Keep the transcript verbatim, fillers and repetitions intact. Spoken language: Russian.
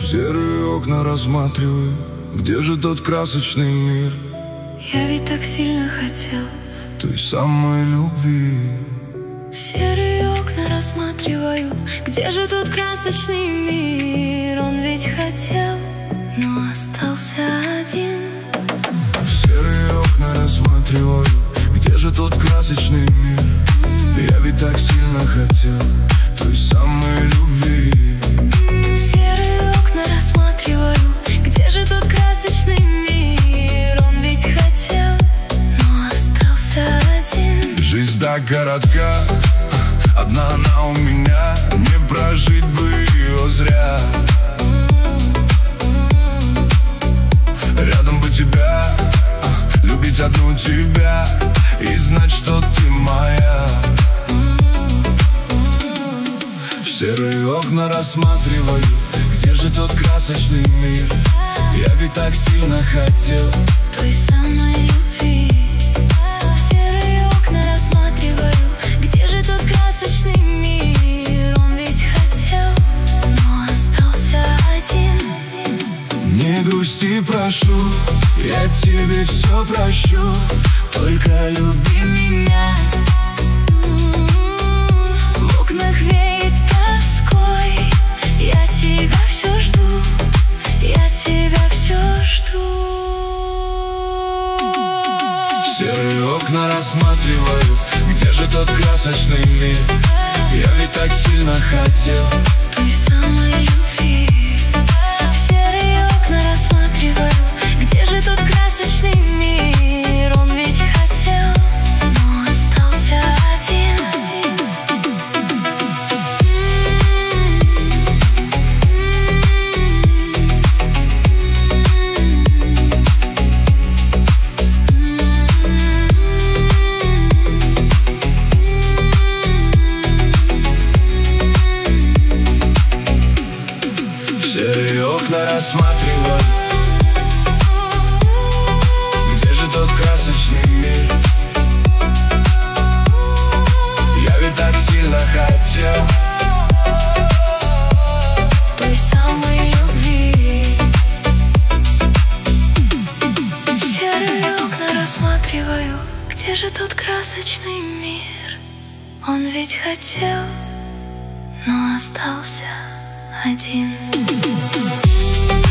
В серые окна рассматриваю, где же тот красочный мир? Я ведь так сильно хотел той самой любви. В серые окна рассматриваю, где же тот красочный мир? Он ведь хотел, но остался один. В серые окна рассматриваю, где же тот красочный мир? Я ведь так сильно хотел той самой любви. В серые окна рассматриваю, где же тот красочный мир? Он ведь хотел, но остался один. Жизнь так коротка, одна она у меня, не прожить бы ее зря. Рядом бы тебя, любить одну тебя и знать, что ты моя. В серые окна рассматриваю, где же тот красочный мир? Я ведь так сильно хотел той самой любви. В серые окна рассматриваю, где же тот красочный мир? Он ведь хотел, но остался один. Не грусти, прошу, я тебе все прощу, только люби меня. В окнах веет тоской, я тебя все жду, я тебя все жду. В серые окна рассматриваю, где же тот красочный мир? Я ведь так сильно хотел той самой любви. В серые окна рассматриваю, где же тот красочный мир? Он ведь хотел, но остался один. В серые окна рассматриваю, где же тот красочный мир? Я ведь так сильно хотел той самой любви. В серые окна рассматриваю, где же тот красочный мир? Он ведь хотел, но остался один.